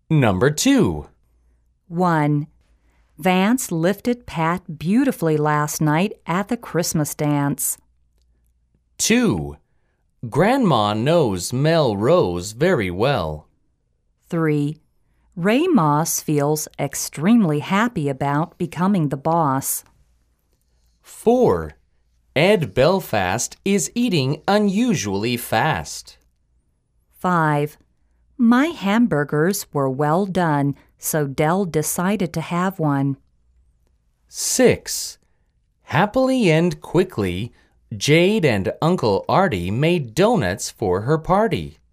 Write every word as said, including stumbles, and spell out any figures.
Number two. one. Vance lifted Pat beautifully last night at the Christmas dance. two. Grandma knows Melrose very well. three. Ray Moss feels extremely happy about becoming the boss. four. Ed Belfast is eating unusually fast. five. My hamburgers were well done, so Dell decided to have one. six. Happily and quickly, Jade and Uncle Artie made donuts for her party.